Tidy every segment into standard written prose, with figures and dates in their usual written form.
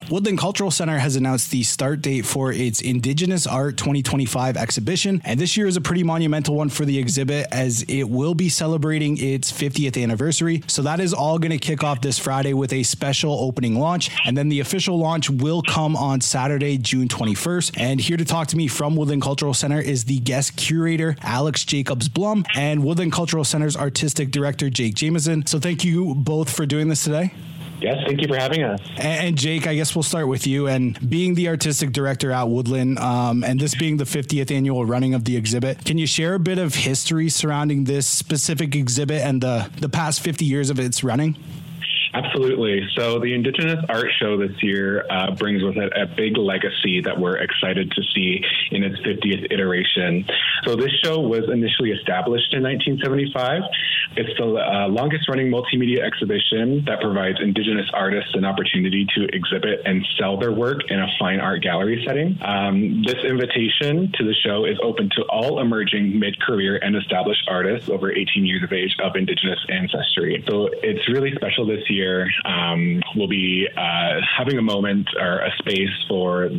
Woodland Cultural Center has announced the start date for its Indigenous Art 2025 exhibition, and this year is a pretty monumental one for the exhibit as it will be celebrating its 50th anniversary. So that is all going to kick off this Friday with a special opening launch, and then the official launch will come on Saturday, June 21st. And here to talk to me from Woodland Cultural Center is the guest curator, Alex Jacobs-Blum, and Woodland Cultural Center's artistic director, Jake Jameson. So thank you both for doing this today. Yes, thank you for having us. And Jake, I guess we'll start with you. And being the artistic director at Woodland, and this being the 50th annual running of the exhibit, can you share a bit of history surrounding this specific exhibit and the past 50 years of its running? Absolutely. So the Indigenous Art Show this year brings with it a big legacy that we're excited to see in its 50th iteration. So this show was initially established in 1975. It's the longest running multimedia exhibition that provides Indigenous artists an opportunity to exhibit and sell their work in a fine art gallery setting. This invitation to the show is open to all emerging mid-career and established artists over 18 years of age of Indigenous ancestry. So it's really special this year. We'll be having a moment or a space for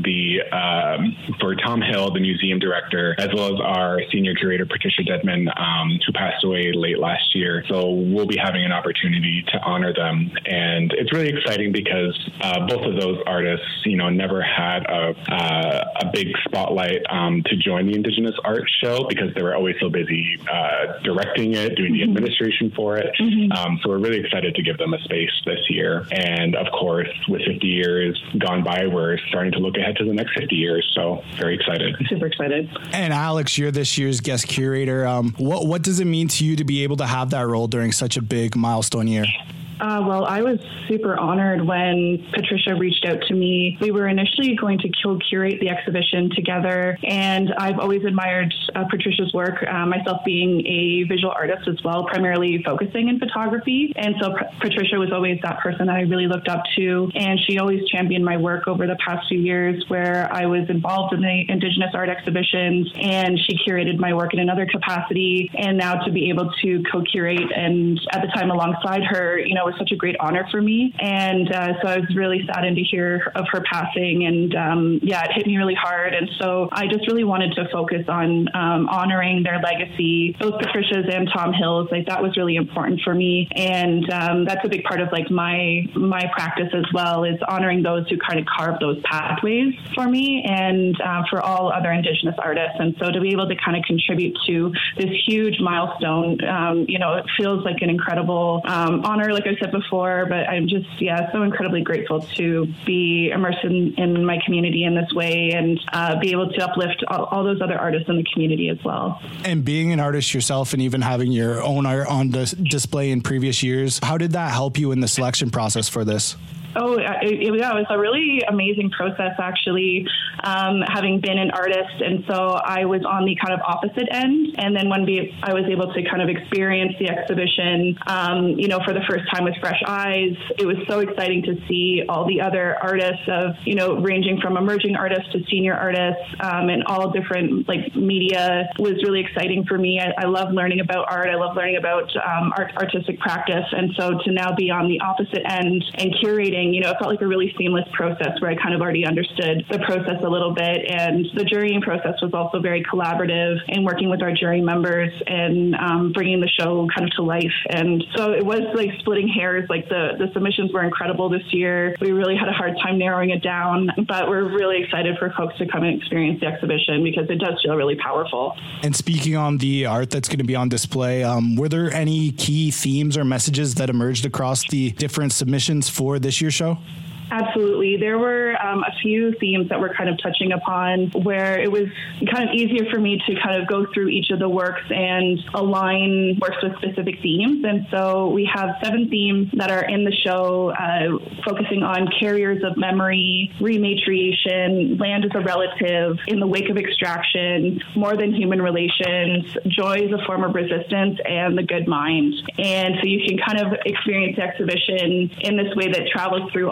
for Tom Hill, the museum director, as well as our senior curator, Patricia Dedman, who passed away late last year. So we'll be having an opportunity to honor them. And it's really exciting because both of those artists, never had a big spotlight to join the Indigenous Art Show because they were always so busy directing it, doing the administration for it. So we're really excited to give them a space this year. And of course, with 50 years gone by, we're starting to look ahead to the next 50 years. So very excited. Super excited. And Alex, you're this year's guest curator. What does it mean to you to be able to have that role during such a big milestone year? Well, I was super honored when Patricia reached out to me. We were initially going to co-curate the exhibition together, and I've always admired Patricia's work, myself being a visual artist as well, primarily focusing in photography. And so Patricia was always that person that I really looked up to, and she always championed my work over the past few years where I was involved in the Indigenous art exhibitions, and she curated my work in another capacity. And now to be able to co-curate and at the time alongside her, was such a great honor for me. And so I was really saddened to hear of her passing. And it hit me really hard. And so I just really wanted to focus on honoring their legacy, both Patricia's and Tom Hill's. Like that was really important for me. And that's a big part of like my practice as well, is honoring those who kind of carved those pathways for me and for all other Indigenous artists. And so to be able to kind of contribute to this huge milestone, it feels like an incredible honor, like I said before, but I'm just, so incredibly grateful to be immersed in my community in this way and be able to uplift all those other artists in the community as well. And being an artist yourself and even having your own art on display in previous years, how did that help you in the selection process for this? It was a really amazing process, actually, having been an artist. And so I was on the kind of opposite end. And then when I was able to kind of experience the exhibition, for the first time with fresh eyes, it was so exciting to see all the other artists of, ranging from emerging artists to senior artists and all different media was really exciting for me. I love learning about art. I love learning about artistic practice. And so to now be on the opposite end and curating, it felt like a really seamless process where I kind of already understood the process a little bit. And the jurying process was also very collaborative in working with our jury members and bringing the show kind of to life. And so it was like splitting hairs. Like the submissions were incredible this year. We really had a hard time narrowing it down, but we're really excited for folks to come and experience the exhibition because it does feel really powerful. And speaking on the art that's going to be on display, were there any key themes or messages that emerged across the different submissions for this year's show? Absolutely. There were a few themes that we're kind of touching upon where it was kind of easier for me to kind of go through each of the works and align works with specific themes. And so we have 7 themes that are in the show, focusing on carriers of memory, rematriation, land as a relative, in the wake of extraction, more than human relations, joy as a form of resistance, and the good mind. And so you can kind of experience the exhibition in this way that travels through all of these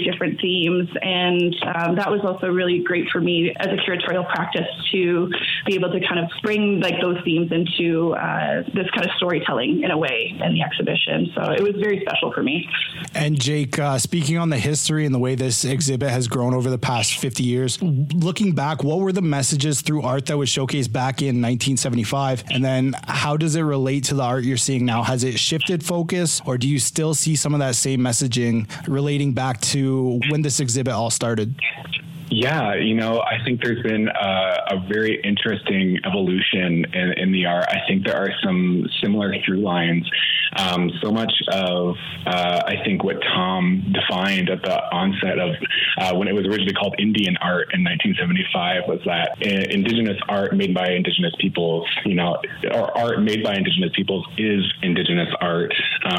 different themes. And that was also really great for me as a curatorial practice to be able to kind of bring like those themes into this kind of storytelling in a way in the exhibition. So it was very special for me. And Jake, speaking on the history and the way this exhibit has grown over the past 50 years, looking back, what were the messages through art that was showcased back in 1975? And then how does it relate to the art you're seeing now? Has it shifted focus, or do you still see some of that same messaging relating back to when this exhibit all started? Yeah, I think there's been a very interesting evolution in the art. I think there are some similar through lines. So much of, I think, what Tom defined at the onset of when it was originally called Indian art in 1975 was that Indigenous art made by Indigenous peoples, or art made by Indigenous peoples is Indigenous art.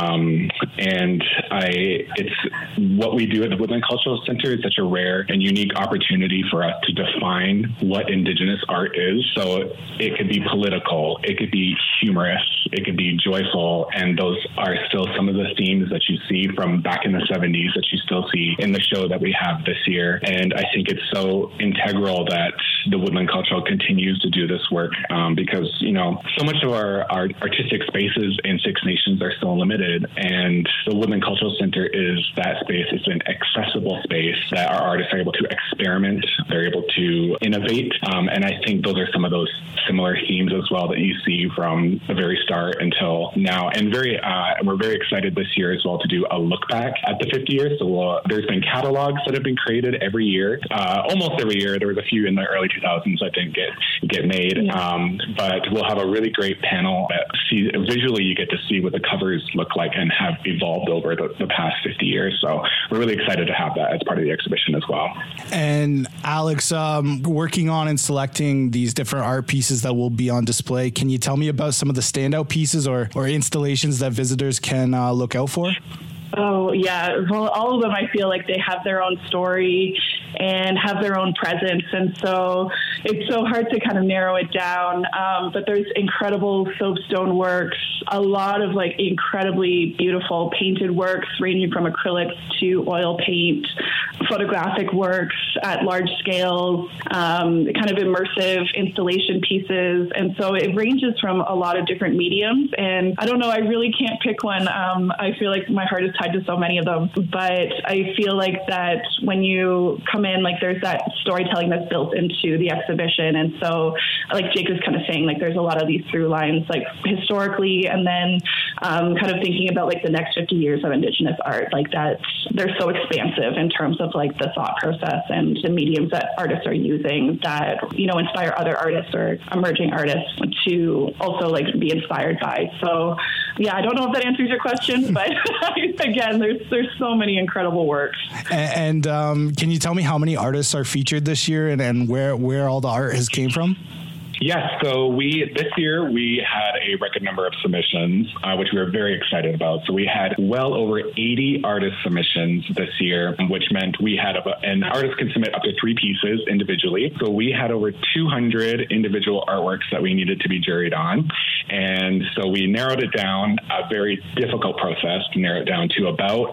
And it's what we do at the Woodland Cultural Center is such a rare and unique opportunity for us to define what Indigenous art is. So it could be political, it could be humorous, it could be joyful, and those are still some of the themes that you see from back in the 70s that you still see in the show that we have this year. And I think it's so integral that the Woodland Cultural continues to do this work because, so much of our artistic spaces in Six Nations are so limited, and the Woodland Cultural Center is that space. It's an accessible space that our artists are able to experiment, they're able to innovate, and I think those are some of those similar themes as well that you see from the very start until now. And we're very excited this year as well to do a look back at the 50 years. So there's been catalogs that have been created every year, almost every year. There was a few in the early 2000s that didn't get made, but we'll have a really great panel that visually you get to see what the covers look like and have evolved over the past 50 years. So we're really excited to have that as part of the exhibition as well. And Alex, working on and selecting these different art pieces that will be on display, can you tell me about some of the standout pieces or installations that visitors can look out for? Oh, yeah. Well, all of them, I feel like they have their own story and have their own presence. And so it's so hard to kind of narrow it down. But there's incredible soapstone works, a lot of like incredibly beautiful painted works ranging from acrylics to oil paint, photographic works at large scales, kind of immersive installation pieces. And so it ranges from a lot of different mediums. And I don't know, I really can't pick one. I feel like my heart is tied to so many of them, but I feel like that when you come in, like there's that storytelling that's built into the exhibition. And so like Jake was kind of saying, like there's a lot of these through lines, like historically, and then kind of thinking about like the next 50 years of Indigenous art, like that they're so expansive in terms of like the thought process and the mediums that artists are using that, inspire other artists or emerging artists to also like be inspired by. So yeah, I don't know if that answers your question, but again, there's so many incredible works. And can you tell me how many artists are featured this year and where all the art has came from? Yes, so this year we had a record number of submissions, which we were very excited about. So we had well over 80 artist submissions this year, which meant we had an artist can submit up to 3 pieces individually. So we had over 200 individual artworks that we needed to be juried on. And so we narrowed it down, a very difficult process to narrow it down to about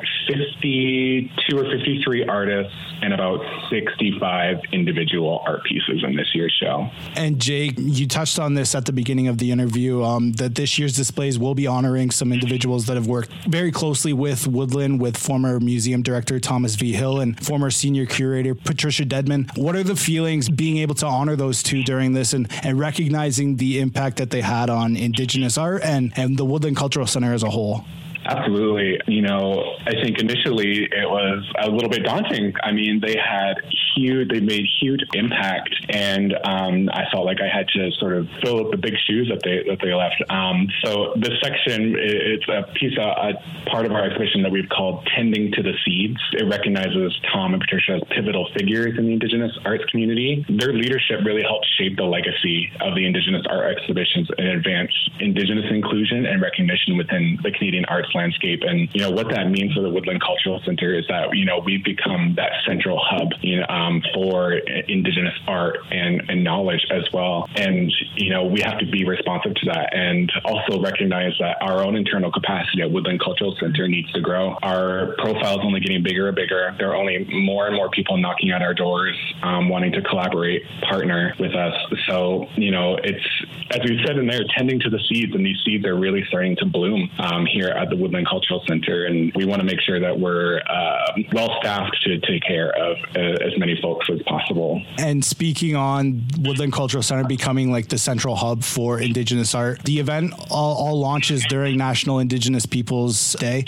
52 or 53 artists and about 65 individual art pieces in this year's show. And Jake, you touched on this at the beginning of the interview, that this year's displays will be honoring some individuals that have worked very closely with Woodland, with former museum director Thomas V. Hill and former senior curator Patricia Dedman. What are the feelings being able to honor those two during this and recognizing the impact that they had on Indigenous art and the Woodland Cultural Center as a whole? Absolutely. I think initially it was a little bit daunting. I mean, they made huge impact, and I felt like I had to sort of fill up the big shoes that they left. So this section, it's a part of our exhibition that we've called Tending to the Seeds. It recognizes Tom and Patricia as pivotal figures in the Indigenous arts community. Their leadership really helped shape the legacy of the Indigenous art exhibitions and advance Indigenous inclusion and recognition within the Canadian arts landscape. And, what that means for the Woodland Cultural Center is that, we've become that central hub, for Indigenous art and knowledge as well. And, we have to be responsive to that and also recognize that our own internal capacity at Woodland Cultural Center needs to grow. Our profile is only getting bigger and bigger. There are only more and more people knocking at our doors, wanting to collaborate, partner with us. So, it's, as we said in there, tending to the seeds, and these seeds are really starting to bloom here at the Woodland Cultural Center. And we want to make sure that we're well-staffed to take care of as many folks as possible. And speaking on Woodland Cultural Center becoming like the central hub for Indigenous art, the event all launches during National Indigenous Peoples Day.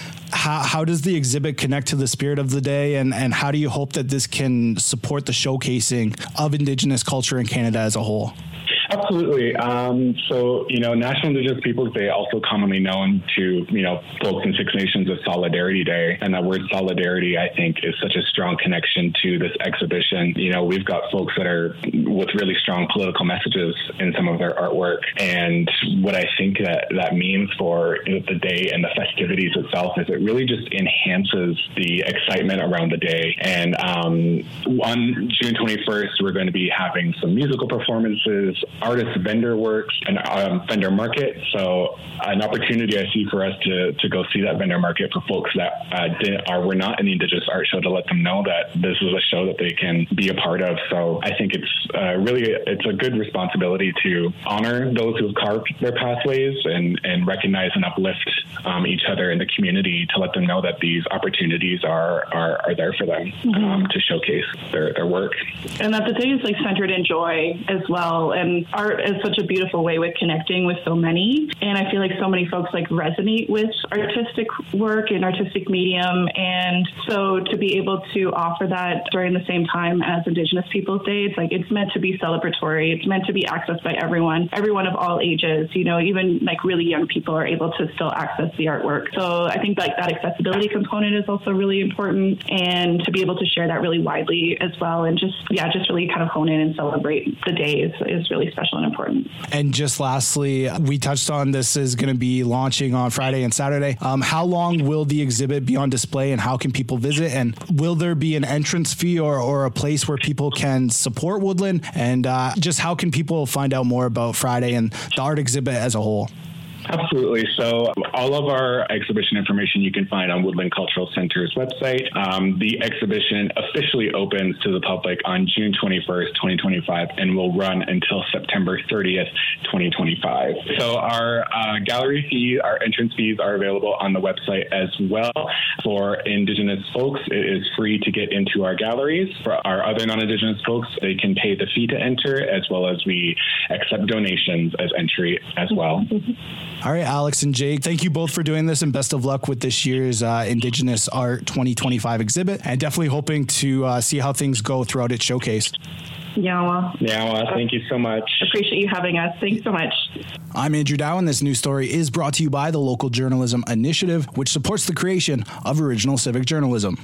How does the exhibit connect to the spirit of the day, and how do you hope that this can support the showcasing of Indigenous culture in Canada as a whole? Absolutely. So, National Indigenous Peoples Day, also commonly known to, folks in Six Nations as Solidarity Day. And that word solidarity, I think, is such a strong connection to this exhibition. We've got folks that are with really strong political messages in some of their artwork. And what I think that means for the day and the festivities itself is it really just enhances the excitement around the day. And on June 21st, we're going to be having some musical performances, artist vendor works, and vendor market. So an opportunity I see for us to go see that vendor market for folks that were not in the Indigenous Art Show, to let them know that this is a show that they can be a part of. So I think it's a good responsibility to honor those who have carved their pathways and recognize and uplift each other in the community, to let them know that these opportunities are there for them to showcase their work. And that the day is centered in joy as well. And art is such a beautiful way with connecting with so many. And I feel like so many folks resonate with artistic work and artistic medium. And so to be able to offer that during the same time as Indigenous Peoples Day, it's meant to be celebratory. It's meant to be accessed by everyone of all ages. Even really young people are able to still access the artwork. So I think that accessibility component is also really important, and to be able to share that really widely as well, and just really kind of hone in and celebrate the day is really special and important. And just lastly, we touched on this is going to be launching on Friday and Saturday. How long will the exhibit be on display, and how can people visit? And will there be an entrance fee or a place where people can support Woodland? And just how can people find out more about Friday and the art exhibit as a whole? Absolutely. So all of our exhibition information you can find on Woodland Cultural Center's website. The exhibition officially opens to the public on June 21st, 2025, and will run until September 30th, 2025. So our gallery fee, our entrance fees are available on the website as well. For Indigenous folks, it is free to get into our galleries. For our other non-Indigenous folks, they can pay the fee to enter, as well as we accept donations as entry as well. All right, Alex and Jake, thank you both for doing this, and best of luck with this year's Indigenous Art 2025 exhibit, and definitely hoping to see how things go throughout its showcase. Yawa, thank you so much. Appreciate you having us. Thanks so much. I'm Andrew Dow, and this news story is brought to you by the Local Journalism Initiative, which supports the creation of original civic journalism.